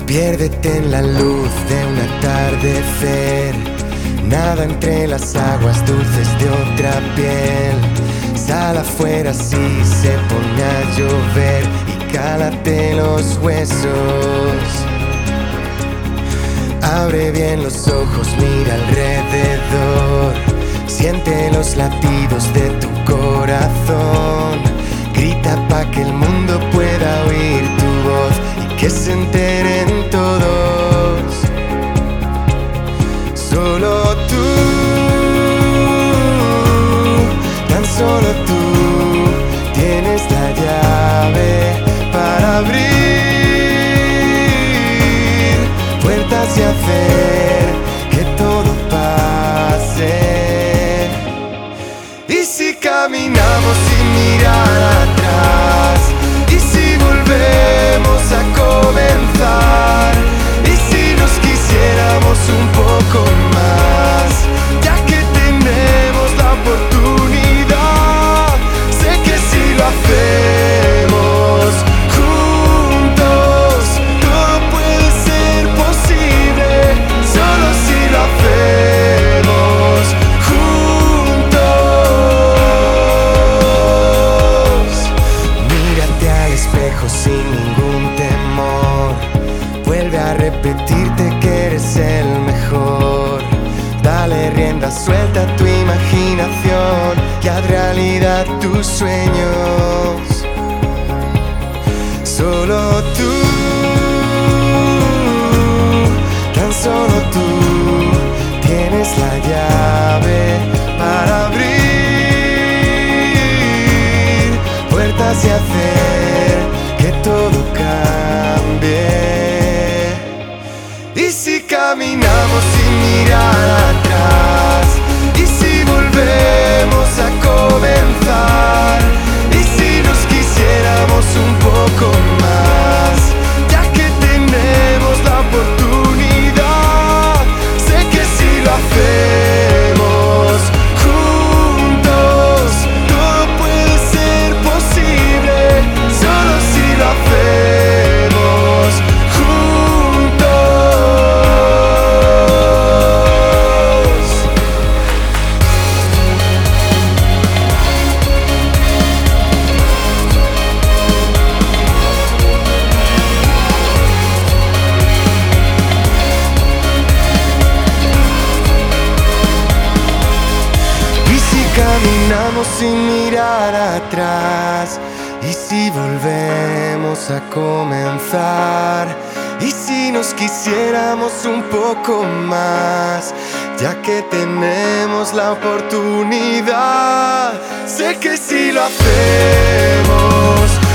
Piérdete en la luz de un atardecer, nada entre las aguas dulces de otra piel. Sal afuera si se pone a llover y cálate los huesos. Abre bien los ojos, mira alrededor, siente los latidos de tu corazón. Grita pa' que el mundo pueda oír tu voz y que se enteren todos. Solo tú, tan solo tú, tienes la llave para abrir puertas y hacer que todo pase. Y si caminamos sin mirar atrás, y si volvemos a comenzar, y si nos quisiéramos un poco más, ya que tenemos la oportunidad, sé que si lo hacemos juntos, todo puede ser posible, solo si lo hacemos juntos. Mírate al espejo sin ningún temor, vuelve a repetirte que eres el mejor. Dale rienda suelta a tu imaginación y haz realidad tus sueños. Solo tú, tan solo tú, tienes la llave para abrir puertas y hacer que todo cambie. Y si caminamos sin mirar atrás, y si volvemos a comenzar, y si nos quisiéramos un poco más, ya que tenemos la oportunidad, sé que si lo hacemos juntos, todo puede ser posible, solo si lo hacemos juntos. Y si caminamos sin mirar atrás, y si volvemos a comenzar, y si nos quisiéramos un poco más, ya que tenemos la oportunidad, sé que si lo hacemos